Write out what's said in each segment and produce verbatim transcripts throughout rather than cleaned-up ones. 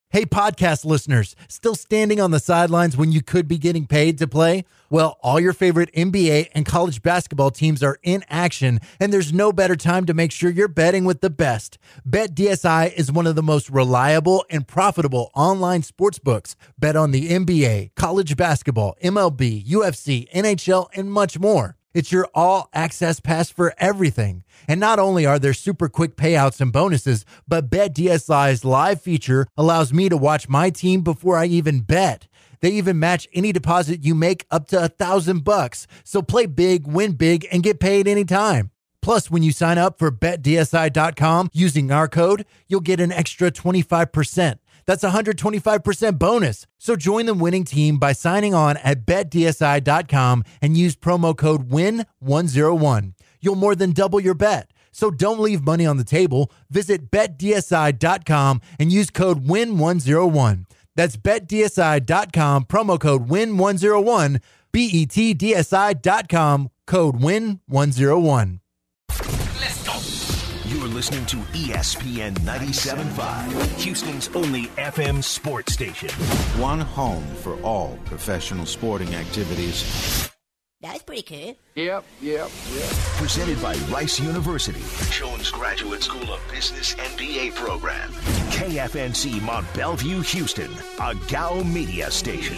Hey, podcast listeners, still standing on the sidelines when you could be getting paid to play? Well, all your favorite N B A and college basketball teams are in action, and there's no better time to make sure you're betting with the best. BetDSI is one of the most reliable and profitable online sports books. Bet on the N B A, college basketball, M L B, U F C, N H L, and much more. It's your all-access pass for everything. And not only are there super quick payouts and bonuses, but BetDSI's live feature allows me to watch my team before I even bet. They even match any deposit you make up to a thousand bucks. So play big, win big, and get paid anytime. Plus, when you sign up for Bet D S I dot com using our code, you'll get an extra twenty-five percent. That's a one hundred twenty-five percent bonus. So join the winning team by signing on at Bet D S I dot com and use promo code win one oh one. You'll more than double your bet. So don't leave money on the table. Visit Bet D S I dot com and use code win one oh one. That's Bet D S I dot com, promo code win one oh one, B E T D S I dot com, code win one oh one. Let's go. You're listening to E S P N ninety-seven point five, Houston's only F M sports station. One home for all professional sporting activities. That's pretty cool. Yep, yep, yep. Presented by Rice University, Jones Graduate School of Business M B A program. K F N C Mont Bellevue, Houston, a G A O media station.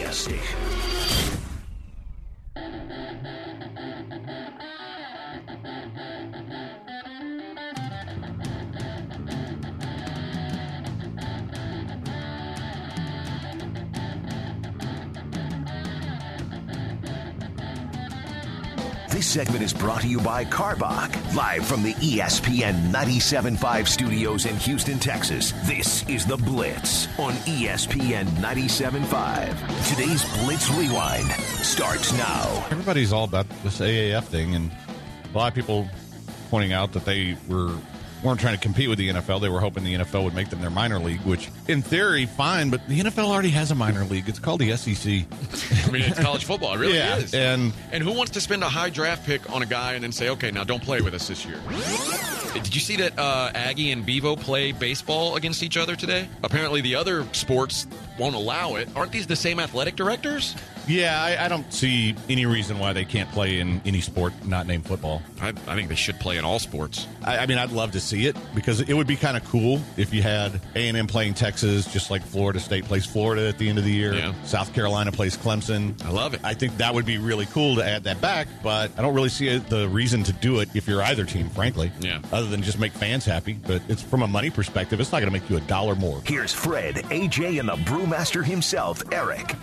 This segment is brought to you by Karbach, live from the E S P N ninety-seven point five studios in Houston, Texas. This is The Blitz on E S P N ninety-seven point five. Today's Blitz Rewind starts now. Everybody's all about this A A F thing, and a lot of people pointing out that they were weren't trying to compete with the N F L. They were hoping the N F L would make them their minor league, which in theory, fine, but the N F L already has a minor league. It's called the S E C. I mean, it's college football. It really yeah, is. And, and who wants to spend a high draft pick on a guy and then say, okay, now don't play with us this year? Did you see that uh, Aggie and Bevo play baseball against each other today? Apparently the other sports won't allow it. Aren't these the same athletic directors? Yeah, I, I don't see any reason why they can't play in any sport not named football. I, I think they should play in all sports. I, I mean, I'd love to see it because it would be kind of cool if you had A and M playing Texas, just like Florida State plays Florida at the end of the year. Yeah. South Carolina plays Clemson. I love it. I think that would be really cool to add that back, but I don't really see the reason to do it if you're either team, frankly. Yeah. Other than just make fans happy. But it's from a money perspective, it's not going to make you a dollar more. Here's Fred, A J, and the brewmaster himself, Eric.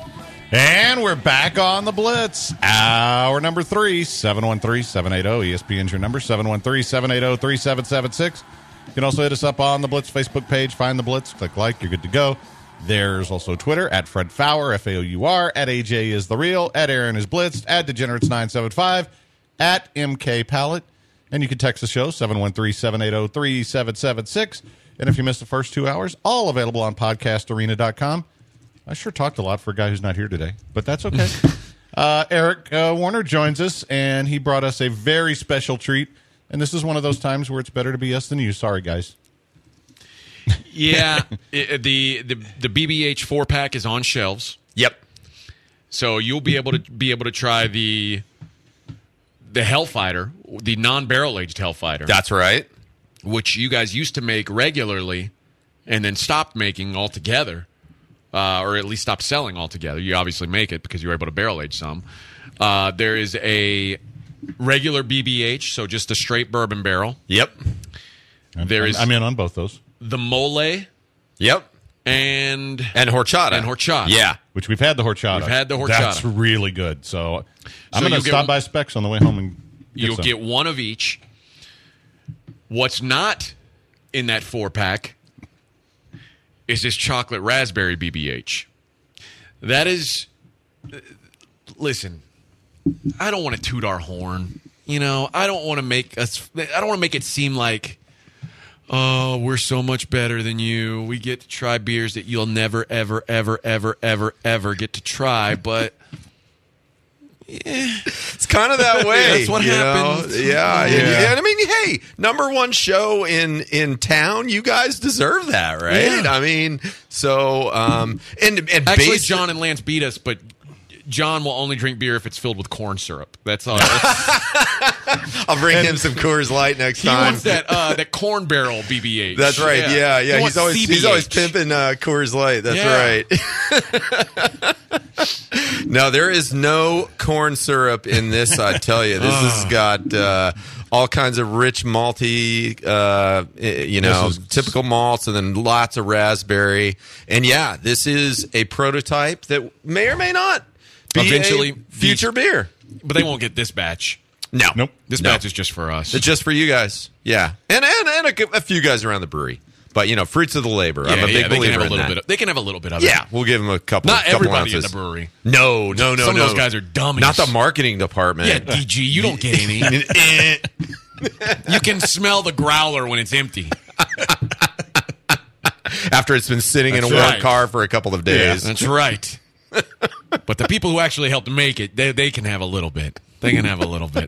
And we're back on the Blitz. Hour number three, seven one three, seven eight zero. E S P N's your number, seven one three, seven eight zero, three seven seven six. You can also hit us up on the Blitz Facebook page. Find the Blitz, click like, you're good to go. There's also Twitter, at Fred Faour, F A O U R, at A J is the real, at Aaron is Blitzed, at Degenerates nine seven five, at M K Pallet. And you can text the show, seven one three, seven eight zero, three seven seven six. And if you missed the first two hours, all available on podcast arena dot com. I sure talked a lot for a guy who's not here today, but that's okay. uh, Eric uh, Warner joins us, and he brought us a very special treat. And this is one of those times where it's better to be us than you. Sorry, guys. Yeah, it, the, the the B B H four pack is on shelves. Yep. So you'll be able to be able to try the the Hellfighter, the non-barrel aged Hellfighter. That's right. Which you guys used to make regularly, and then stopped making altogether. Uh, or at least stop selling altogether. You obviously make it because you were able to barrel age some. Uh, there is a regular B B H, so just a straight bourbon barrel. Yep. I'm, There I'm, is I'm in on both those. the mole Yep. and And horchata. and horchata. Yeah. Which we've had the horchata. We've had the horchata. That's really good. So I'm So going you'll to get stop one- by Specs on the way home and get You'll some. get one of each. What's not in that four pack is this chocolate raspberry B B H. That is, listen, I don't want to toot our horn. You know, I don't want to make us, I don't want to make it seem like, oh, we're so much better than you. We get to try beers that you'll never, ever, ever, ever, ever, ever get to try. But It's kind of that way. That's what you happens. know? Yeah, Yeah. And, and I mean, hey, number one show in in town. You guys deserve that, right? Yeah. I mean, so um, and and Actually, base- John and Lance beat us, but John will only drink beer if it's filled with corn syrup. That's all. I'll bring him some Coors Light next He time. wants that uh, that corn barrel B B H. That's right. Yeah, yeah. He He's wants always C B H. he's always pimping uh, Coors Light. That's Yeah. right. No, there is no corn syrup in this. I tell you, this has got uh, all kinds of rich malty, uh, you know, This is- typical malts, and then lots of raspberry. And yeah, this is a prototype that may or may not be Eventually, a future beer. But they won't get this batch. No, Nope. This No. batch is just for us. It's just for you guys. Yeah, and and and a, a few guys around the brewery. But you know, fruits of the labor. I'm yeah, a big yeah, they believer can have a in little that. bit. Of, they can have a little bit of it. Yeah, we'll give them a couple. Not couple everybody ounces. in the brewery. No, no, no, Some of no. those guys are dummies. Not the marketing department. Yeah, D G, you don't get any. Eh. You can smell the growler when it's empty. After it's been sitting in a That's warm right. car for a couple of days. That's right. But the people who actually helped make it, they, they can have a little bit. They can have a little bit.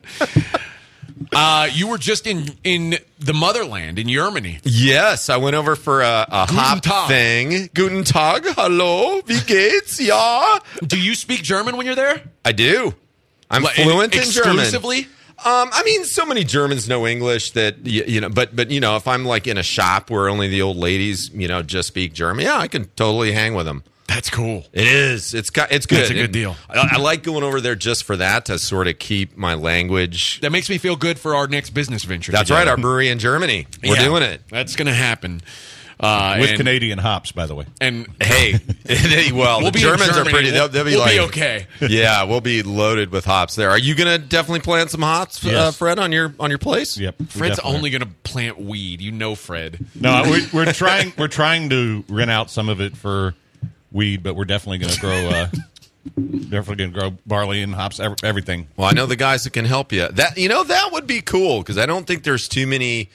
Uh, you were just in, in the motherland, in Germany. Yes, I went over for a, a hop Tag. thing. Guten Tag, hallo, wie geht's? Ja. Do you speak German when you're there? I do. I'm What, fluent in German. exclusively? Um, I mean, so many Germans know English that you, you know, but but you know, if I'm like in a shop where only the old ladies, you know, just speak German, yeah, I can totally hang with them. That's cool. It is. It's got. It's good. That's a good And deal. I, I like going over there just for that to sort of keep my language. That makes me feel good for our next business venture. That's together. right. Our brewery in Germany. We're Yeah, doing it. That's going to happen. Uh, With and, Canadian hops, by the way. And Hey, well, we'll the be in Germans are Germany. pretty. They'll, We'll, they'll be we'll like, be okay. yeah, we'll be loaded with hops there. Are you going to definitely plant some hops, uh, Yes. Fred, on your on your place? Yep. we Fred's definitely only going to plant weed. You know, Fred. are. No, we, we're trying. We're trying to rent out some of it for weed, but we're definitely going to grow. Uh, definitely going to grow barley and hops, ev- everything. Well, I know the guys that can help you. That you know that would be cool because I don't think there's too many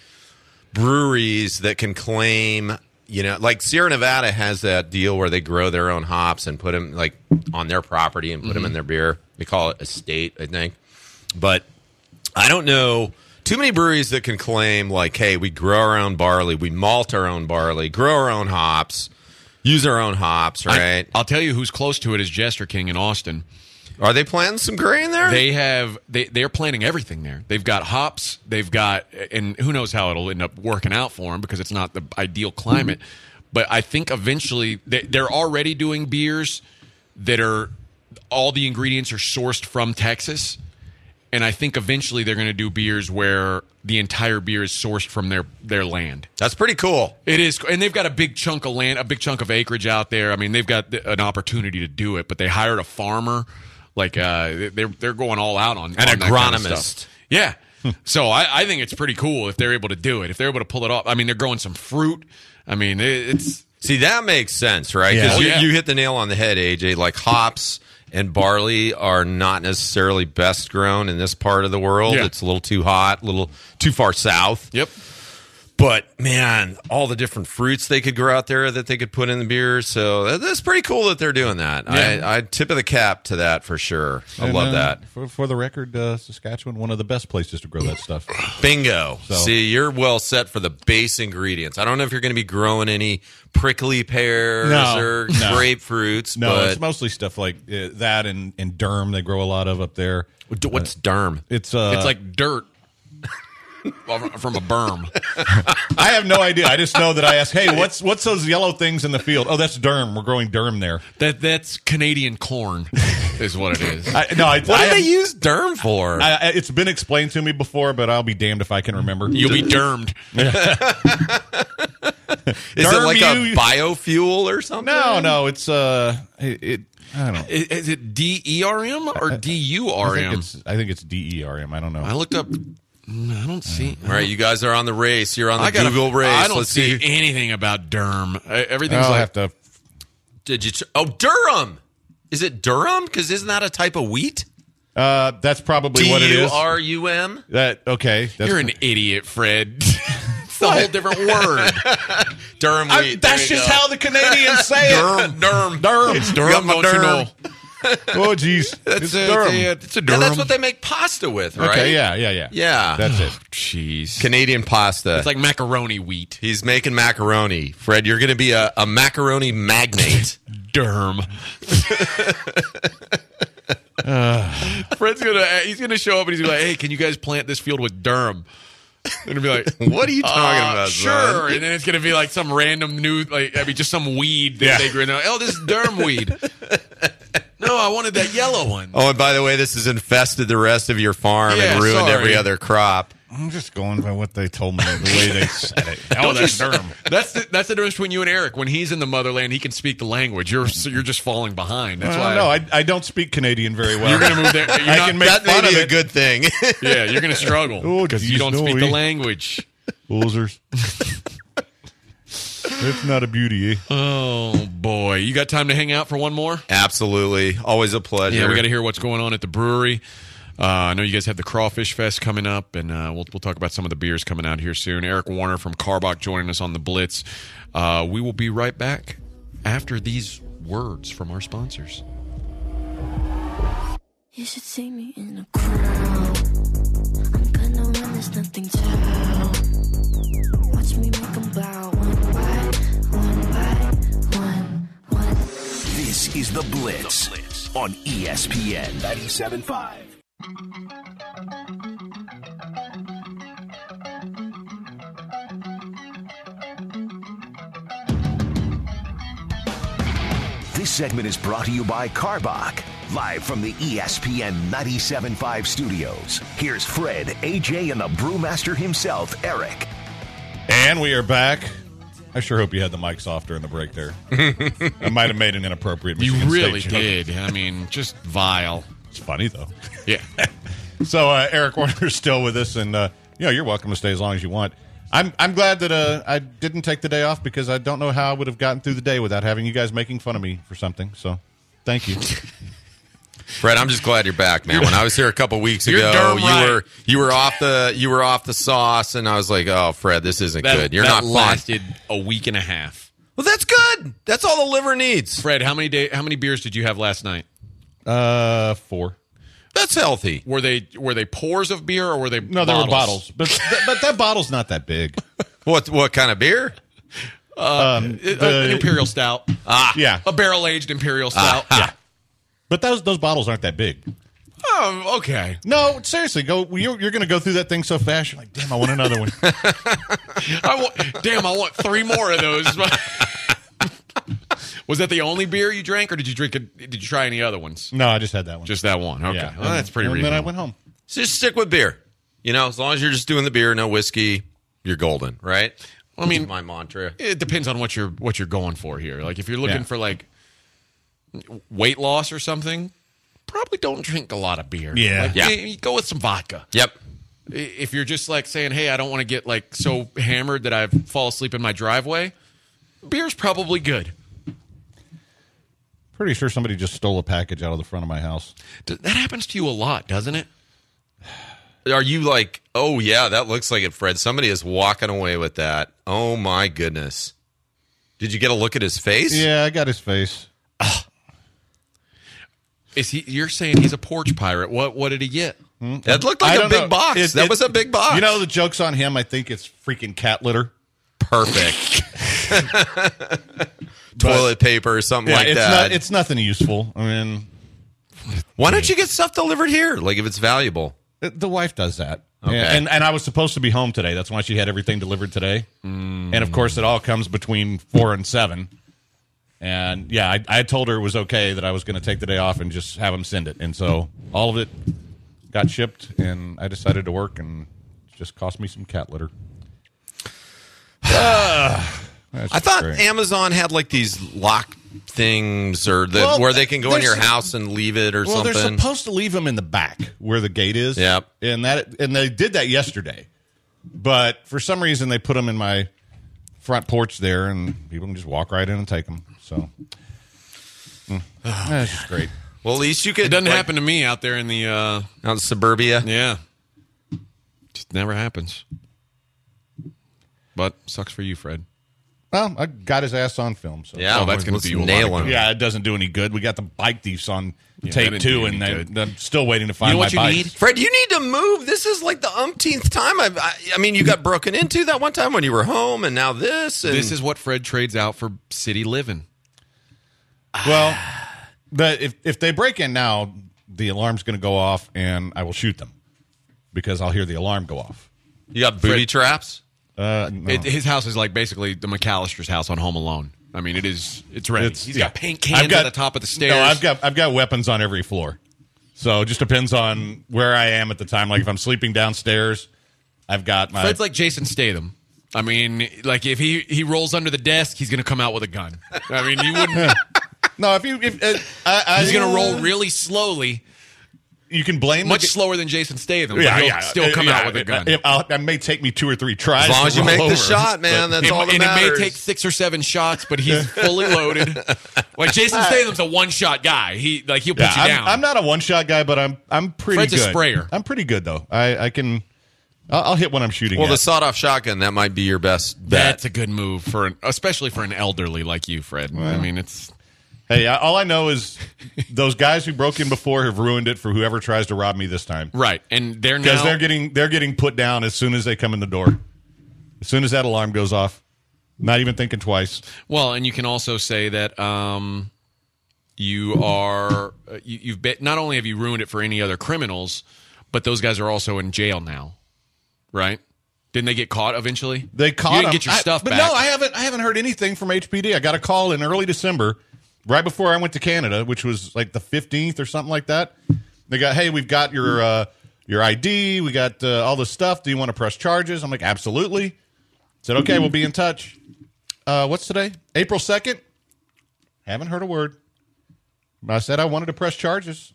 breweries that can claim. You know, like Sierra Nevada has that deal where they grow their own hops and put them like on their property and put them in their beer. They call it estate, I think. But I don't know too many breweries that can claim like, hey, we grow our own barley, we malt our own barley, grow our own hops, use our own hops, right? I, will tell you who's close to it is Jester King in Austin. Are they planting some grain there? They have they they're planting everything there. They've got hops. They've got and who knows how it'll end up working out for them because it's not the ideal climate. But I think eventually they, they're already doing beers that are all the ingredients are sourced from Texas, and I think eventually they're going to do beers where the entire beer is sourced from their their land. That's pretty cool. It is, and they've got a big chunk of land, a big chunk of acreage out there. I mean, they've got an opportunity to do it, but they hired a farmer. Like uh, they're they're going all out on An on that kind of agronomist. stuff. Yeah. So I, I think it's pretty cool if they're able to do it. If they're able to pull it off. I mean, they're growing some fruit. I mean, it, it's See, that makes sense, right? Yeah. Because Oh, you, yeah. you hit the nail on the head, A J. Like hops and barley are not necessarily best grown in this part of the world. Yeah. It's a little too hot, a little too far south. yep. But man, all the different fruits they could grow out there that they could put in the beer. So that- that's pretty cool that they're doing that. Yeah. I, I tip of the cap to that for sure. I And, love uh, that. For, for the record, uh, Saskatchewan, one of the best places to grow that stuff. Bingo. So- See, you're well set for the base ingredients. I don't know if you're going to be growing any prickly pears No, or no. grapefruits. No, but it's mostly stuff like uh, that and, and Durham. They grow a lot of up there. what's Durham? It's uh, It's like dirt from a berm. I have no idea. I just know that I asked, "Hey, what's what's those yellow things in the field?" Oh, that's Durham. We're growing Durham there. That that's Canadian corn, is what it is. I, no, I, What I do they have- use Durham for? I, I- it's been explained to me before, but I'll be damned if I can remember. You'll be dermed. Is it like a you- biofuel or something? No, no, it's uh, it. it I don't know. Is, is it D E R M or D U I R think M? it's I think it's D E R M. I don't know. I looked up. mm, I don't see. All right, you guys are on the race. You're on the I gotta- Google race. I don't Let's see see. anything about Durham. Uh, Everything's I'll like have to. Did you? Ch- oh, Durham. Is it Durham? Because isn't that a type of wheat? Uh, that's probably what it D U is. R U M. That okay? That's, you're an idiot, Fred. It's a whole different word. Durham I- wheat. that's There you just go. how the Canadians say it. Durham. Durham. Durham. It's You got Durham, my don't you Durham. know? Oh, geez. That's It's a, Durham. It's a, it's a Yeah, Durham. that's what they make pasta with, right? Okay, yeah, yeah, yeah. Yeah. That's it. Jeez. Canadian pasta. It's like macaroni wheat. He's making macaroni. Fred, you're going to be a, a macaroni magnate. Durham. Fred's gonna he's gonna show up and he's gonna be like, hey, can you guys plant this field with Durham? And it'll be like, What are you talking uh, about, sure. son? And then it's gonna be like some random new, like I mean, just some weed that Yeah. they grow. Oh, this is Durham weed. No, I wanted that yellow one. Oh, and by the way, this has infested the rest of your farm Yeah, and ruined sorry. every other crop. I'm just going by what they told me, the way they said it. Oh, that's Durham. That's the that's the difference between you and Eric. When he's in the motherland, he can speak the language. You're so you're just falling behind. That's I why. don't know. I, I don't speak Canadian very well. You're gonna move there. You're I not- can make That fun may of be a it. good thing. Yeah, you're gonna struggle Oh, because you geez, don't no, speak the we- language. Losers. It's not a beauty, eh? Oh boy, you got time to hang out for one more? Absolutely. Always a pleasure. Yeah, we got to hear what's going on at the brewery. Uh, I know you guys have the Crawfish Fest coming up, and uh, we'll we'll talk about some of the beers coming out here soon. Eric Warner from Karbach joining us on the Blitz. Uh, we will be right back after these words from our sponsors. You should see me in a crowd. I'm gonna run, there's nothing to. Watch me make them bow one by one by one, one. This is The Blitz, on E S P N ninety-seven point five. This segment is brought to you by Karbach. Live from the E S P N ninety-seven point five studios, here's Fred, A J, and the brewmaster himself, Eric. And we are back. I sure hope you had the mics off during the break there. I might have made an inappropriate You Michigan really State joke. did. I mean, just vile. It's funny, though. Yeah. So uh, Eric Warner's still with us, and uh, you know, you're welcome to stay as long as you want. I'm I'm glad that uh, I didn't take the day off because I don't know how I would have gotten through the day without having you guys making fun of me for something. So, thank you. Fred, I'm just glad you're back, man. When I was here a couple weeks You're ago, darn you right. were you were off the you were off the sauce, and I was like, "Oh, Fred, this isn't That, good. You're that not fun." lasted a week and a half. Well, that's good. That's all the liver needs. Fred, how many day, how many beers did you have last night? Uh, four. That's healthy. Were they were they pours of beer or were they No, they were bottles, but th- but that bottle's not that big. What what kind of beer? Um, Uh, the- an imperial stout, yeah, a barrel aged imperial stout. yeah. But those those bottles aren't that big. Oh, okay. No, seriously, go. You're, you're going to go through that thing so fast. You're like, damn, I want another one. I want, damn, I want three more of those. Was that the only beer you drank, or did you drink? A, did you try any other ones? No, I just had that one. Just that one. Okay, yeah, well, that's pretty. And reasonable. then I went home. So just stick with beer. You know, as long as you're just doing the beer, no whiskey, you're golden, right? I mean, That's my mantra. It depends on what you're what you're going for here. Like if you're looking Yeah. for like weight loss or something, probably don't drink a lot of beer. Yeah. Like, Yeah. you- you go with some vodka. Yep. If you're just like saying, "Hey, I don't want to get like so hammered that I fall asleep in my driveway," beer's probably good. Pretty sure somebody just stole a package out of the front of my house. That happens to you a lot, doesn't it? Are you like, oh yeah, that looks like it, Fred? Somebody is walking away with that. Oh my goodness! Did you get a look at his face? Yeah, I got his face. Is he? You're saying he's a porch pirate? What? What did he get? That looked I like a don't big know. box. It- that it- was a big box. You know, the joke's on him. I think it's freaking cat litter. perfect. Toilet paper or something Yeah, like it's that. not. It's nothing useful. I mean, Why don't you get stuff delivered here? Like if it's valuable. the- the wife does that. Okay. Yeah, and and I was supposed to be home today. That's why she had everything delivered today. Mm. And of course, it all comes between four and seven. And yeah, I, I told her it was okay that I was going to take the day off and just have them send it. And so all of it got shipped, and I decided to work, and it just cost me some cat litter. I thought Amazon had like these lock things or the, Well, where they can go in your there's- house and leave it or Well, they're something. supposed to leave them in the back where the gate is. Yep. And that and they did that yesterday, but for some reason they put them in my front porch there, and people can just walk right in and take them. So mm. that's just great. Well, at least you could. It doesn't like, happen to me out there in the. Uh, out in suburbia. yeah, just never happens. But sucks for you, Fred. Well, I got his ass on film. So. Yeah, Oh, that's gonna let's do you a lot nail of him. good. Yeah, it doesn't do any good. We got the bike thieves on Yeah, that tape didn't too, do and any they, good. I'm still waiting to find You know my what you bike. need? Fred, you need to move. This is like the umpteenth time. I've, I, I mean, you got broken into that one time when you were home, and now this. And This is what Fred trades out for city living. Well, the, if if they break in now, the alarm's going to go off, and I will shoot them because I'll hear the alarm go off. you got booty Fred- traps. Uh, no. It, his house is like basically the McAllister's house on Home Alone. I mean, it is. It's ready. It's- He's yeah. got paint cans I've got- at the top of the stairs. No, I've got I've got weapons on every floor. So it just depends on where I am at the time. Like if I'm sleeping downstairs, I've got my. Fred's like Jason Statham. I mean, like if he he rolls under the desk, he's going to come out with a gun. I mean, you wouldn't. no, if you if uh, I, I, He's going to roll really slowly, You can blame much the, slower than Jason Statham. But Yeah, he'll yeah, still uh, come yeah, out with a gun. It, I'll, it may take me two or three tries. As long to as you roll make the over, shot, man, but- that's It- all that and matters. it may take six or seven shots, but he's fully loaded. Like Jason Statham's a one-shot guy. He like he'll put Yeah, you I'm, down. I'm not a one shot guy, but I'm I'm pretty Fred's a good. sprayer. I'm pretty good though. I, I can I'll, I'll hit when I'm shooting. Well, at. the sawed-off shotgun, that might be your best bet. That's a good move for an, especially for an elderly like you, Fred. I mean, it's Hey, I, all I know is those guys who broke in before have ruined it for whoever tries to rob me this time. right, and they're Because now they're getting they're getting put down as soon as they come in the door. As soon as that alarm goes off, not even thinking twice. well, and you can also say that um, you are uh, you, you've bet not only have you ruined it for any other criminals, but those guys are also in jail now, right? Didn't they get caught eventually? They caught you didn't him. get your I- stuff but back. no, I haven't. I haven't heard anything from H P D. I got a call in early December, right before I went to Canada, which was like the fifteenth or something like that. They got, hey, we've got your uh, your I D, we got uh, all this stuff. Do you want to press charges? I'm like, absolutely. Said, okay, we'll be in touch. Uh, what's today? April second. Haven't heard a word. I said I wanted to press charges.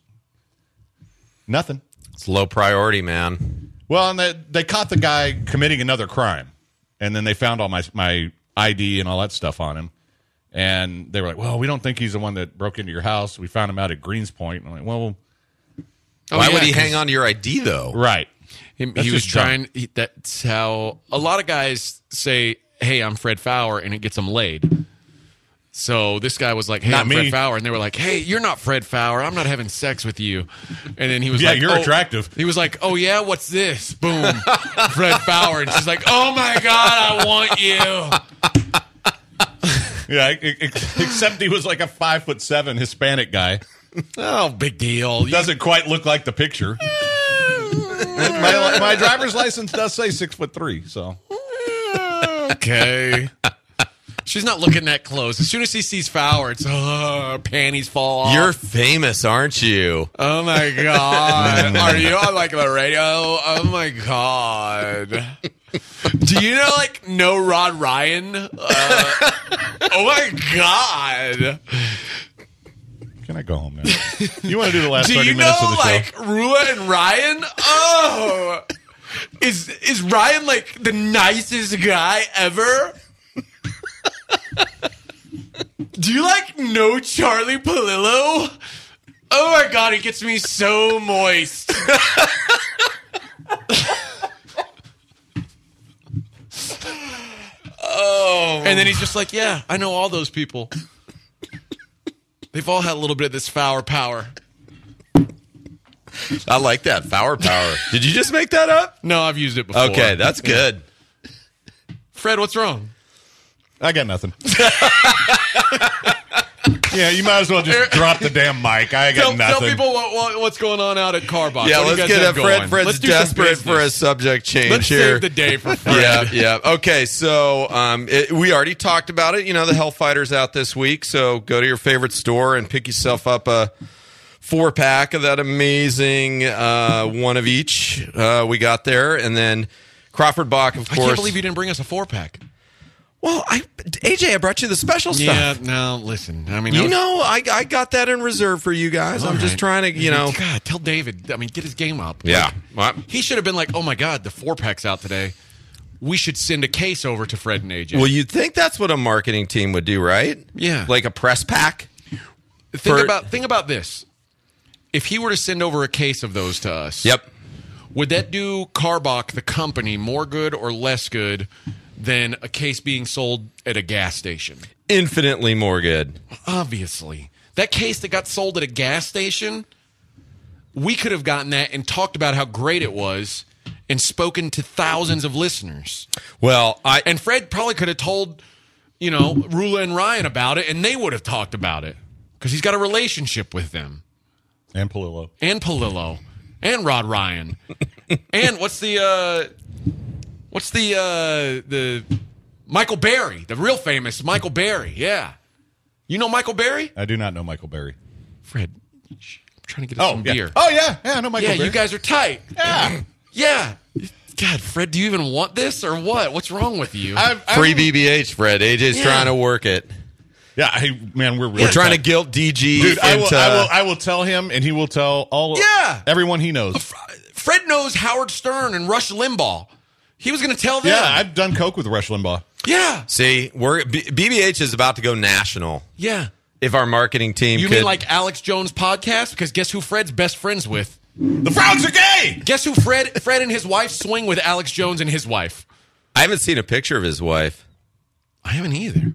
Nothing. It's low priority, man. Well, and they, they caught the guy committing another crime, and then they found all my my I D and all that stuff on him, and they were like, "Well, we don't think he's the one that broke into your house. We found him out at Greens Point." And I'm like, "Well, Oh, Why yeah, would he 'cause hang on to your I D, though? right." He, That's he was just dumb. trying. He, that's how a lot of guys say, "Hey, I'm Fred Fowler," and it gets them laid. So this guy was like, "Hey, Not I'm me. Fred Fowler," and they were like, "Hey, you're not Fred Fowler. I'm not having sex with you." And then he was Yeah, like, you're "Oh." attractive. He was like, "Oh yeah, what's this?" Boom, Fred Fowler, and she's like, "Oh my god, I want you." Yeah, e- e- except he was like a five foot seven Hispanic guy. Oh, big deal. You- Doesn't quite look like the picture. my, my driver's license does say six foot three. So okay. She's not looking that close. As soon as she sees Fowler, it's oh, her panties fall off. You're famous, aren't you? Oh my god. Are you on like the radio? Oh my god. Do you know like No Rod Ryan? Uh, oh my god. can I go home now? You want to do the last Do thirty you minutes know of the show? like Rua and Ryan? Oh. Is is Ryan like the nicest guy ever? Do you like know Charlie Palillo? Oh my god, he gets me so moist. Oh. And then he's just like, yeah, I know all those people. They've all had a little bit of this Fowler power. I like that. Fowler power. Did you just make that up? No, I've used it before. Okay, that's good. Fred, what's wrong? I got nothing. Yeah, you might as well just drop the damn mic. I got Tell, nothing. tell people what, what, what's going on out at Carbox. Yeah, What do you let's guys get have it. Fred. going? Fred's Let's do some desperate for a business. subject change Let's here. save the day for Fred. Yeah, yeah. Okay, so um, it, we already talked about it. You know, the Hellfighter's out this week, so go to your favorite store and pick yourself up a four pack of that amazing uh, one of each uh, we got there, and then Crawford Bach, of I course. can't believe you didn't bring us a four pack. Well, I A J, I brought you the special Yeah, stuff. no, listen. I mean, I You was- know, I, I got that in reserve for you guys. All I'm just right. trying to, you know. God, tell David. I mean, get his game up. Yeah. Like, Well, he should have been like, oh my God, the four pack's out today. We should send a case over to Fred and A J. Well, you'd think that's what a marketing team would do, right? Yeah. Like a press pack. think for- about think about this. If he were to send over a case of those to us, Yep. would that do Carbach, the company, more good or less good than a case being sold at a gas station. Infinitely more good. Obviously. That case that got sold at a gas station, we could have gotten that and talked about how great it was and spoken to thousands of listeners. Well, I And Fred probably could have told, you know, Rula and Ryan about it, and they would have talked about it because he's got a relationship with them. And Palillo. And Palillo. And Rod Ryan. And what's the, uh, what's the, uh, the Michael Berry, the real famous Michael Berry. Yeah. You know Michael Berry? I do not know Michael Berry. Fred, I'm trying to get us Oh, some yeah. beer. Oh, yeah. Yeah, I know Michael Yeah, Berry. you guys are tight. Yeah. Yeah. God, Fred, do you even want this or what? What's wrong with you? I'm, I'm, free B B H, Fred. A J's Yeah. trying to work it. Yeah, I, man, we're really We're trying to tight. guilt D G Dude, I will, into. I will. I will tell him, and he will tell all. Yeah. everyone he knows. Fred knows Howard Stern and Rush Limbaugh. He was going to tell them. Yeah, I've done coke with Rush Limbaugh. Yeah. See, we're B- BBH is about to go national. Yeah. If our marketing team You could, mean like Alex Jones' podcast? Because guess who Fred's best friends with? The Frogs are gay. Guess who Fred Fred and his wife swing with Alex Jones and his wife? I haven't seen a picture of his wife. I haven't either.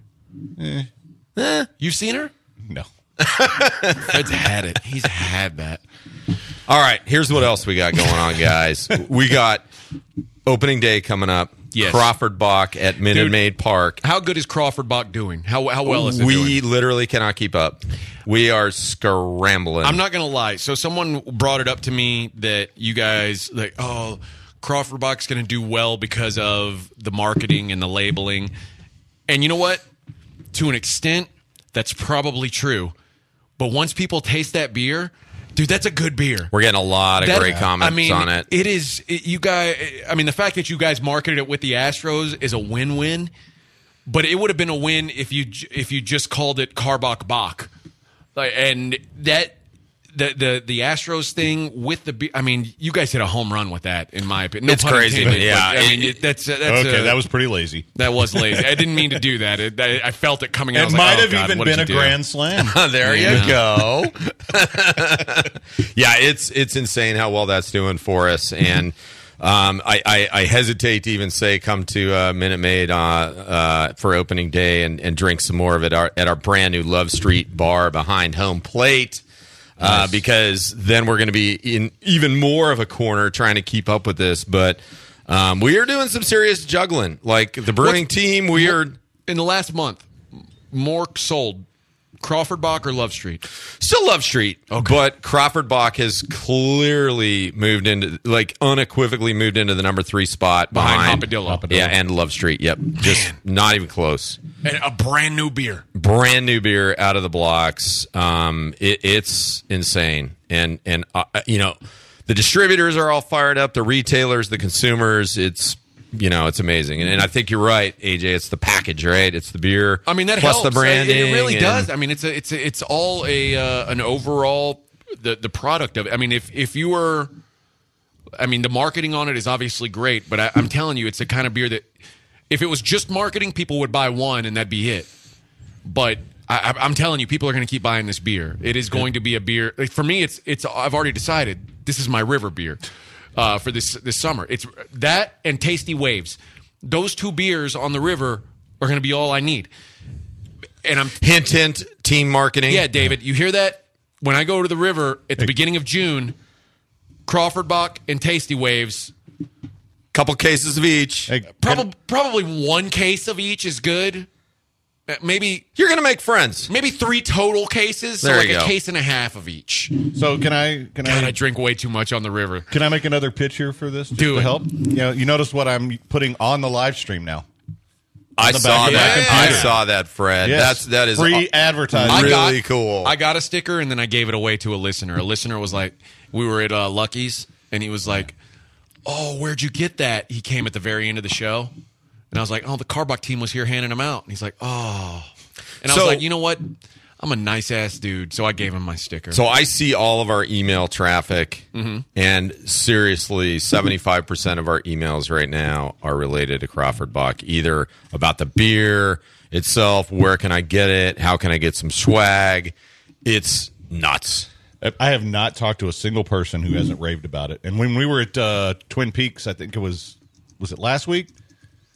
Eh. You've seen her? No. Fred's had it. He's had that. All right, here's what else we got going on, guys. We got opening day coming up. Yes. Crawford Bach at Minute Dude, Maid Park. How good is Crawford Bach doing? How how well is it we doing? literally cannot keep up. We are scrambling. I'm not going to lie. So someone brought it up to me that you guys, like, oh, Crawford Bach's going to do well because of the marketing and the labeling. And you know what? To an extent, that's probably true. But once people taste that beer, dude, that's a good beer. We're getting a lot of That- great comments I mean, on it. It is, it, you guys, I mean, the fact that you guys marketed it with the Astros is a win-win. But it would have been a win if you j- if you just called it Carbach Bach. Like, and that the the the Astros thing with the be- I mean, you guys hit a home run with that, in my opinion. No It's pun crazy, intended, but yeah, but, I it- mean, it, that's that's Okay, uh, that was pretty lazy. that was lazy. I didn't mean to do that. It, I, I felt it coming out. I It was might like, oh, have God, even what did been a you do? grand slam. There Yeah. you go. Yeah, it's it's insane how well that's doing for us, and um, I, I, I hesitate to even say come to uh, Minute Maid uh, uh, for opening day and, and drink some more of it our, at our brand new Love Street bar behind home plate. Uh, because then we're going to be in even more of a corner trying to keep up with this. But um, we are doing some serious juggling. Like the brewing What's- team, we are In the last month, more sold Crawford Bach or Love Street? still Love Street, but Crawford Bach has clearly moved into, like unequivocally moved into the number three spot Behind behind, Hopadillo. Yeah, and Love Street. Yep, just not even close. And a brand new beer. Brand new beer out of the blocks. Um, it, it's insane, and and uh, you know, the distributors are all fired up. The retailers, the consumers. It's you know, it's amazing, and, and I think you're right, A J. It's the package, right? It's the beer. I mean, that plus helps. the branding. It, it really and- does. I mean, it's a, it's a, it's all a uh, an overall the the product of it. I mean, if if you were, I mean, the marketing on it is obviously great, but I, I'm telling you, it's the kind of beer that if it was just marketing, people would buy one and that'd be it. But I, I'm telling you, people are going to keep buying this beer. It is going to be a beer. Like, for me, it's it's. I've already decided this is my river beer uh, for this this summer. It's that and Tasty Waves. Those two beers on the river are going to be all I need. And I'm Hint, hint. Team marketing. yeah, David. You hear that? When I go to the river at the beginning of June, Crawford Bach and Tasty Waves. Couple cases of each. Hey, Probably probably one case of each is good. Uh, Maybe You're gonna make friends. maybe three total cases. So There like you a go. case and a half of each. So can I can God, I I drink way too much on the river. can I make another picture for this just Do to it. help? You know, you notice what I'm putting on the live stream now. I the saw back of my that. computer. I saw that, Fred. Yes. That's that is free advertising. I really got- cool. I got a sticker and then I gave it away to a listener. A listener was like, we were at uh, Lucky's and he was like, oh, where'd you get that? He came at the very end of the show. And I was like, oh, the Carbach team was here handing them out. And he's like, oh. And I So- was like, you know what? I'm a nice ass dude. So I gave him my sticker. So I see all of our email traffic, Mm-hmm. and seriously, seventy-five percent of our emails right now are related to Crawford Bach, either about the beer itself, where can I get it, how can I get some swag. It's nuts. I have not talked to a single person who hasn't raved about it. And when we were at uh, Twin Peaks, I think it was was it last week?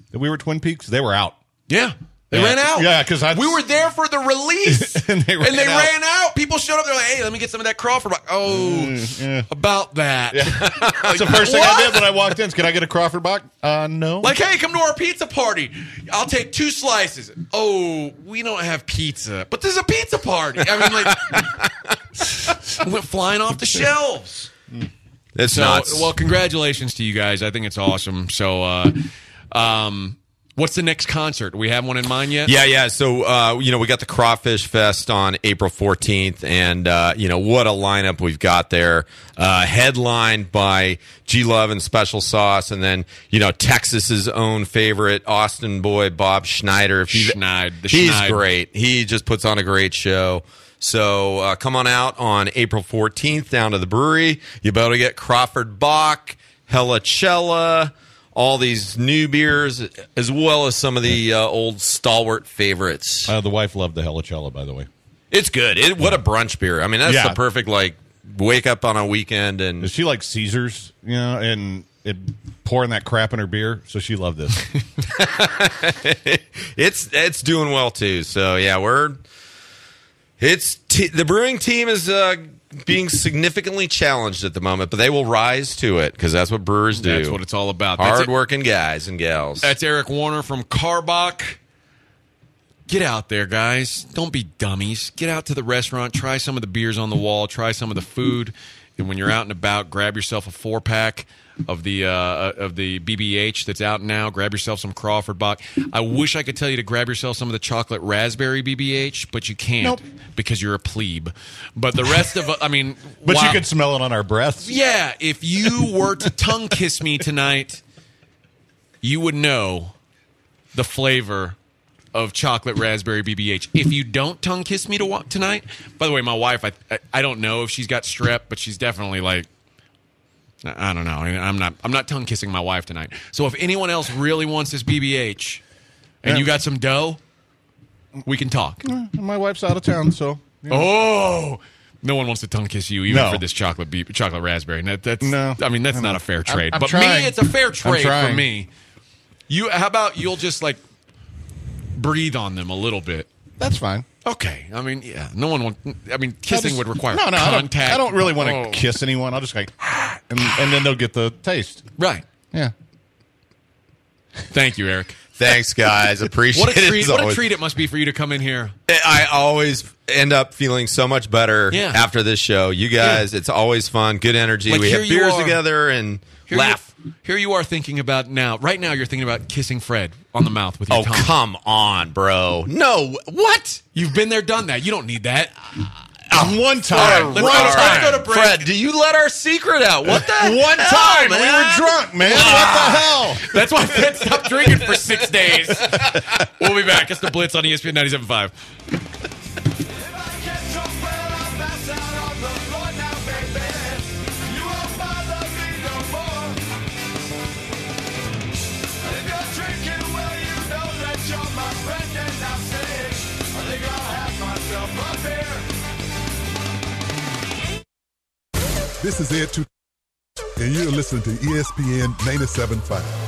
that we were at Twin Peaks, they were out. Yeah. They Yeah. ran out. Yeah, 'cause I- we were there for the release, And they ran out. ran out. People showed up. They're like, "Hey, let me get some of that Crawford." Box." Oh, Mm, yeah. about that. That's the first thing I did when I walked in. Can I get a Crawford box? Uh, no. Like, hey, come to our pizza party. I'll take two slices. Oh, we don't have pizza, but there's a pizza party. I mean, like, went flying off the shelves. It's So, nuts. well, congratulations to you guys. I think it's awesome. So, uh, um, what's the next concert? Do we have one in mind yet? Yeah, yeah. So, uh, you know, we got the Crawfish Fest on April fourteenth, and, uh, you know, what a lineup we've got there. Uh, headlined by G Love and Special Sauce, and then, you know, Texas's own favorite, Austin boy, Bob Schneider. If you've- Schneid, the He's Schneid. great. He just puts on a great show. So uh, come on out on April fourteenth down to the brewery. You'll be able to get Crawford Bock, Helicella, all these new beers, as well as some of the uh, old stalwart favorites. Uh, the wife loved the Helicella, by the way. It's good. It, what a brunch beer. I mean, that's Yeah. the perfect, like, wake up on a weekend and Does she like Caesars, you know, and it pouring that crap in her beer? So she loved this. it's it's doing well too. So yeah, we're it's t- the brewing team is uh, being significantly challenged at the moment, but they will rise to it because that's what brewers do. That's what it's all about. That's it. Hard-working guys and gals. That's Eric Warner from Carbach. Get out there, guys. Don't be dummies. Get out to the restaurant. Try some of the beers on the wall. Try some of the food. And when you're out and about, grab yourself a four-pack of the uh, of the B B H that's out now. Grab yourself some Crawford Bock. I wish I could tell you to grab yourself some of the chocolate raspberry B B H, but you can't Nope. because you're a plebe. But the rest of, I mean, But wow. you could smell it on our breaths. Yeah, if you were to tongue kiss me tonight, you would know the flavor of chocolate raspberry B B H. If you don't tongue kiss me to wa- tonight, by the way, my wife, I, I I don't know if she's got strep, but she's definitely like, I don't know. I'm not I'm not tongue kissing my wife tonight. So if anyone else really wants this B B H, and Yeah. you got some dough, we can talk. My wife's out of town, so. you know. Oh. No one wants to tongue kiss you, even No. for this chocolate beef, chocolate raspberry. That, that's, No. I mean, that's not a fair trade. I'm but trying. me, it's a fair trade for trying. me. You, how about you'll just like breathe on them a little bit? That's fine. Okay. I mean, yeah. No one wants. I mean, kissing I just- would require no, no, I don't, contact. I don't really want to Oh. kiss anyone. I'll just like, and, and then they'll get the taste. Right. Yeah. Thank you, Eric. Thanks, guys. Appreciate What a it. treat! as What a always. treat it must be for you to come in here. I always end up feeling so much better Yeah. after this show. You guys, it's always fun, good energy. Like, we here have you beers are. together and Here laugh. You, here you are thinking about now. Right now, you're thinking about kissing Fred on the mouth with your Oh, tongue. come on, bro. No, what? You've been there, done that. You don't need that. One time. Let's one go to- time. let's go to break. Fred, do you let our secret out? What the One hell, time. We man? were drunk, man. What the hell? That's why Fred stopped drinking for six days. We'll be back. It's the Blitz on E S P N ninety-seven point five. This is Ed Two, and you're listening to E S P N ninety-seven point five.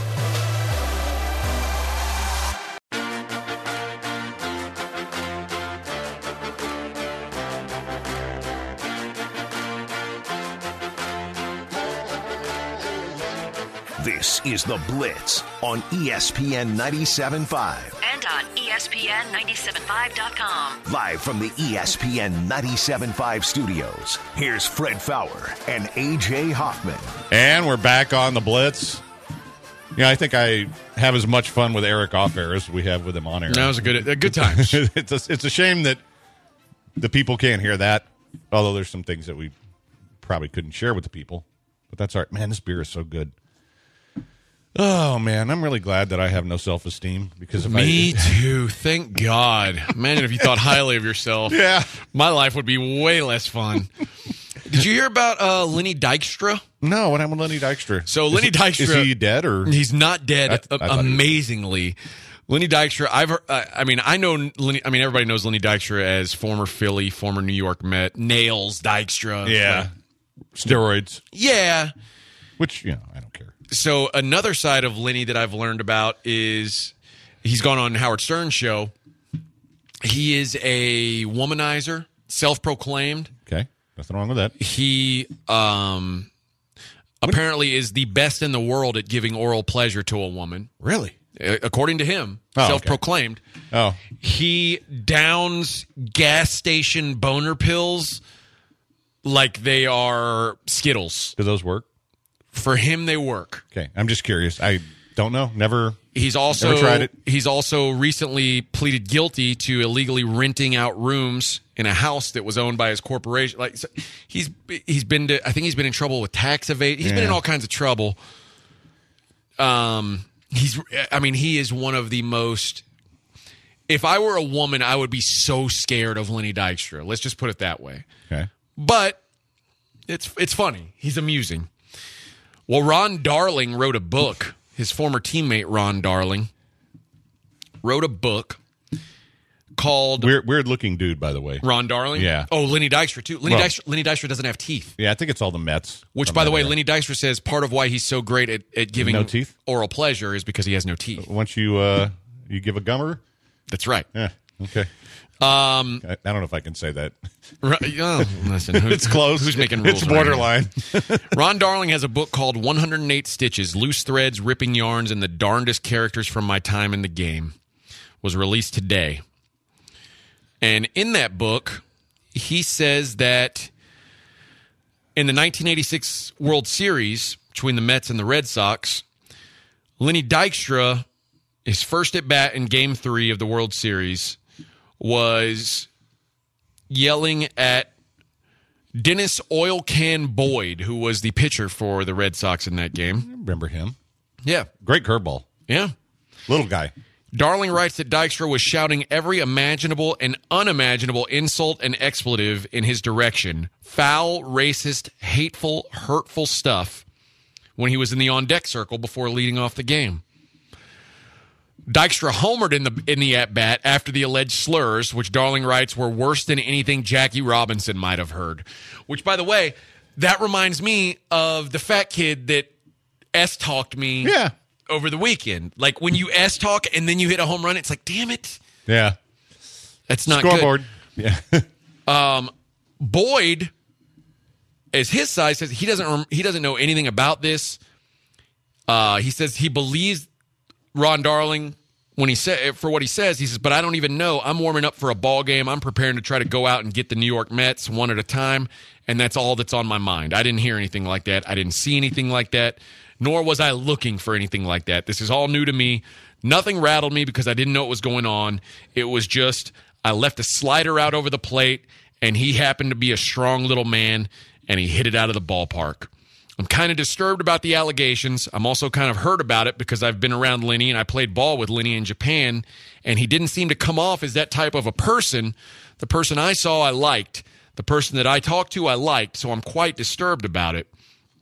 This is The Blitz on E S P N ninety-seven point five. And on E S P N ninety-seven point five dot com. Live from the E S P N ninety-seven point five studios, here's Fred Fowler and A J Hoffman. And we're back on the Blitz. Yeah, I think I have as much fun with Eric off air as we have with him on air. That was a good, a good time. it's a, it's a shame that the people can't hear that. Although there's some things that we probably couldn't share with the people, but that's all right. Man, this beer is so good. Oh man, I'm really glad that I have no self-esteem because if Me I too. Thank God. Imagine if you thought highly of yourself. yeah, My life would be way less fun. Did you hear about uh, Lenny Dykstra? no, what happened with Lenny Dykstra? So Is Lenny he- Dykstra, is he dead or he's not dead? I th- I uh, thought he was. amazingly, Lenny Dykstra. I've, heard, uh, I mean, I know Lenny. I mean, everybody knows Lenny Dykstra as former Philly, former New York Met, Nails Dykstra. yeah, steroids? yeah. Which you know, I don't care. so another side of Lenny that I've learned about is he's gone on Howard Stern's show. He is a womanizer, self-proclaimed. Okay, nothing wrong with that. He um, apparently is the best in the world at giving oral pleasure to a woman. Really? According to him, Oh, self-proclaimed. Okay. Oh, He downs gas station boner pills like they are Skittles. do those work? For him, they work. Okay, I'm just curious. I don't know. Never. He's also Never tried it. He's also recently pleaded guilty to illegally renting out rooms in a house that was owned by his corporation. Like so he's he's been to, I think he's been in trouble with tax evasion. He's been in Yeah. all kinds of trouble. Um, he's I mean he is one of the most. If I were a woman, I would be so scared of Lenny Dykstra. Let's just put it that way. Okay. But it's it's funny. He's amusing. Well, Ron Darling wrote a book. His former teammate Ron Darling wrote a book called Weird, weird looking dude, by the way. Ron Darling. Yeah. Oh, Lenny Dykstra too. Lenny Well- Dykstra, Lenny Dykstra doesn't have teeth. Yeah, I think it's all the Mets. Which, Something by the like way, that. Lenny Dykstra says part of why he's so great at, at giving No teeth? oral pleasure is because he has no teeth. Once you uh, you give a gummer, That's right. yeah, okay. Um, I, I don't know if I can say that. right, oh, listen, who, It's close. Who's making rules? It's around here? borderline. Ron Darling has a book called one hundred eight Stitches, Loose Threads, Ripping Yarns, and the Darndest Characters from My Time in the Game. Was released today. And in that book, he says that in the nineteen eighty-six World Series between the Mets and the Red Sox, Lenny Dykstra, his first at bat in Game three of the World Series, was yelling at Dennis Oil Can Boyd, who was the pitcher for the Red Sox in that game. Remember him? Yeah. Great curveball. Yeah. Little guy. Darling writes that Dykstra was shouting every imaginable and unimaginable insult and expletive in his direction. Foul, racist, hateful, hurtful stuff when he was in the on-deck circle before leading off the game. Dykstra homered in the in the at-bat after the alleged slurs, which Darling writes were worse than anything Jackie Robinson might have heard. Which, by the way, that reminds me of the fat kid that S-talked me Yeah. over the weekend. Like, when you S-talk and then you hit a home run, it's like, damn it. Yeah. That's not Scoreboard. Yeah. good. Boyd, as his side says, he doesn't rem- he doesn't know anything about this. Uh, he says he believes Ron Darling when he said for what he says. He says, but I don't even know. I'm warming up for a ball game. I'm preparing to try to go out and get the New York Mets one at a time, and that's all that's on my mind. I didn't hear anything like that. I didn't see anything like that, nor was I looking for anything like that. This is all new to me. Nothing rattled me because I didn't know what was going on. It was just I left a slider out over the plate, and he happened to be a strong little man, and he hit it out of the ballpark. I'm kind of disturbed about the allegations. I'm also kind of hurt about it because I've been around Lenny and I played ball with Lenny in Japan, and he didn't seem to come off as that type of a person. The person I saw, I liked. The person that I talked to, I liked, so I'm quite disturbed about it.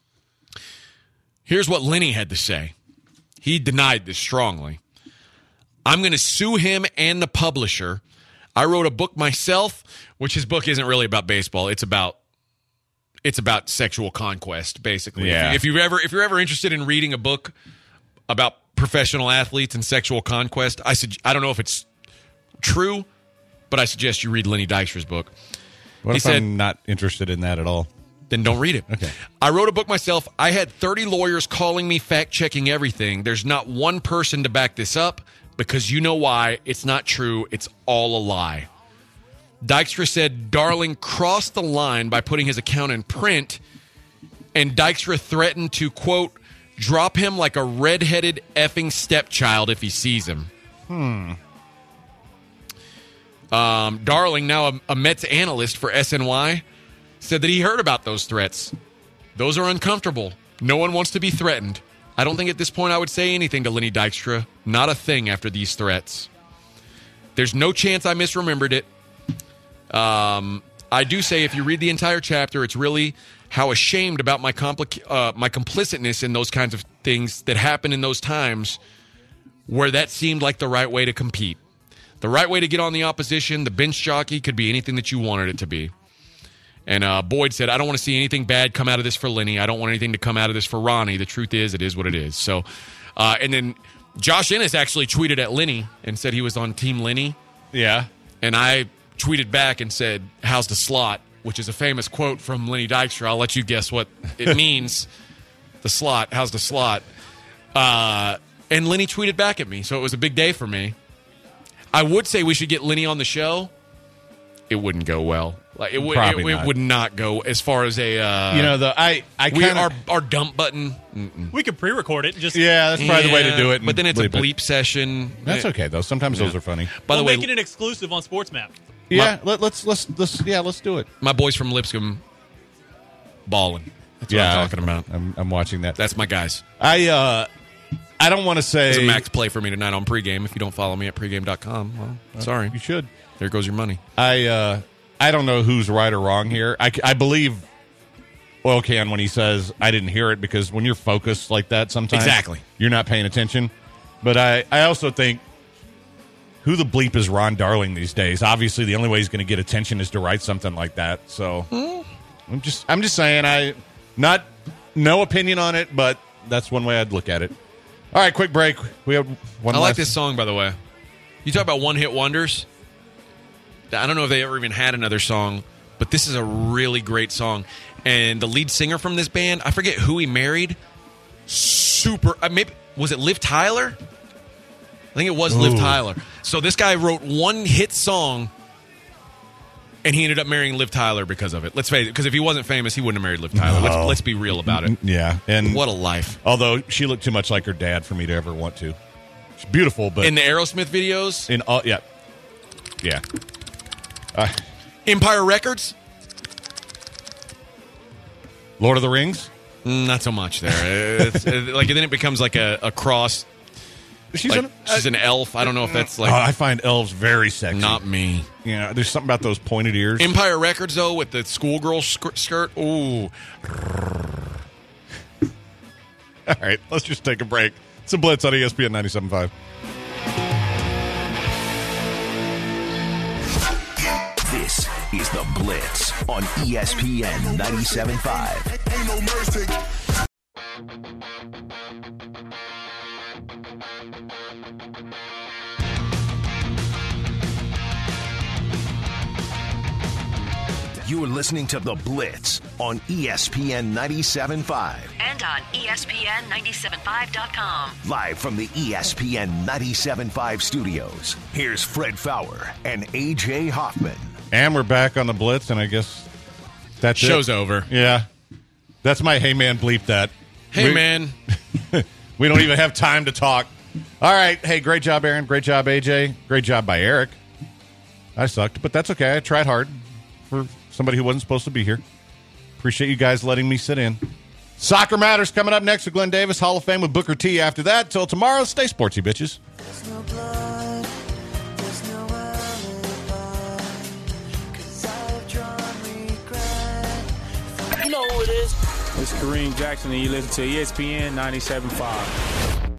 Here's what Lenny had to say. He denied this strongly. I'm going to sue him and the publisher. I wrote a book myself, which his book isn't really about baseball. It's about It's about sexual conquest, basically. Yeah. If, you, if you're ever if you're ever interested in reading a book about professional athletes and sexual conquest, I sug- I don't know if it's true, but I suggest you read Lenny Dykstra's book. What He if said- I'm not interested in that at all? Then don't read it. Okay. I wrote a book myself. I had thirty lawyers calling me, fact-checking everything. There's not one person to back this up because you know why. It's not true. It's all a lie. Dykstra said Darling crossed the line by putting his account in print, and Dykstra threatened to, quote, drop him like a redheaded effing stepchild if he sees him. Hmm. Um, Darling, now a, a Mets analyst for S N Y, said that he heard about those threats. Those are uncomfortable. No one wants to be threatened. I don't think at this point I would say anything to Lenny Dykstra. Not a thing after these threats. There's no chance I misremembered it. Um, I do say if you read the entire chapter, it's really how ashamed about my compli- uh, my complicitness in those kinds of things that happen in those times where that seemed like the right way to compete. The right way to get on the opposition, the bench jockey, could be anything that you wanted it to be. And uh, Boyd said, I don't want to see anything bad come out of this for Lenny. I don't want anything to come out of this for Ronnie. The truth is, it is what it is. So, uh, and then Josh Ennis actually tweeted at Lenny and said he was on Team Lenny. Yeah. And I tweeted back and said, how's the slot? Which is a famous quote from Lenny Dykstra. I'll let you guess what it means. The slot. How's the slot? Uh, and Lenny tweeted back at me. So it was a big day for me. I would say we should get Lenny on the show. It wouldn't go well. Like it would. It, it would not go as far as a. Uh, you know, the I. I we, kinda, our our dump button. Mm-mm. We could pre-record it. Just yeah, that's probably yeah, the way to do it. But then it's a bleep it. session. That's okay though. Sometimes yeah. those are funny. By we'll the way, make it an exclusive on SportsMap. Yeah, my, let, let's let's let's yeah, let's do it. My boys from Lipscomb, balling. That's yeah, what I'm talking about. I'm, I'm watching that. That's my guys. I uh, I don't want to say it's a max play for me tonight on pregame. If you don't follow me at pregame dot com, well, uh, sorry, you should. There goes your money. I uh, I don't know who's right or wrong here. I, I believe Oil Can when he says I didn't hear it, because when you're focused like that, sometimes exactly you're not paying attention. But I, I also think, who the bleep is Ron Darling these days? Obviously, the only way he's going to get attention is to write something like that. So mm. I'm just I'm just saying, I not no opinion on it, but that's one way I'd look at it. All right, quick break. We have one. I last. like this song, by the way. You talk about one hit wonders. I don't know if they ever even had another song, but this is a really great song. And the lead singer from this band, I forget who he married. Super. Uh, maybe was it Liv Tyler? I think it was Ooh. Liv Tyler. So this guy wrote one hit song, and he ended up marrying Liv Tyler because of it. Let's face it, because if he wasn't famous, he wouldn't have married Liv Tyler. No. Let's, let's be real about it. Yeah. And what a life. Although she looked too much like her dad for me to ever want to. She's beautiful, but... In the Aerosmith videos? In all, yeah. Yeah. Uh, Empire Records? Lord of the Rings? Mm, not so much there. It's, it, like, then it becomes like a, a cross... She's, like, an, she's an elf. I don't know if that's like... Oh, I find elves very sexy. Not me. You know, there's something about those pointed ears. Empire Records, though, with the schoolgirl skirt. Ooh. All right, let's just take a break. It's a Blitz on E S P N ninety-seven point five. This is The Blitz on E S P N ninety-seven point five. Ain't no mercy. You're listening to The Blitz on E S P N ninety-seven point five. And on E S P N ninety-seven point five dot com. Live from the E S P N ninety-seven point five studios, here's Fred Fowler and A J Hoffman. And we're back on The Blitz, and I guess that's Show's it. over. Yeah. That's my hey man bleep that. Hey we, man. We don't even have time to talk. All right. Hey, great job, Aaron. Great job, A J. Great job by Eric. I sucked, but that's okay. I tried hard for somebody who wasn't supposed to be here. Appreciate you guys letting me sit in. Soccer Matters coming up next with Glenn Davis, Hall of Fame with Booker T. After that, till tomorrow, stay sportsy, bitches. There's no blood, there's no alibi, 'cause I've drawn regret. You know who it is. It's Kareem Jackson, and you listen to E S P N ninety-seven point five.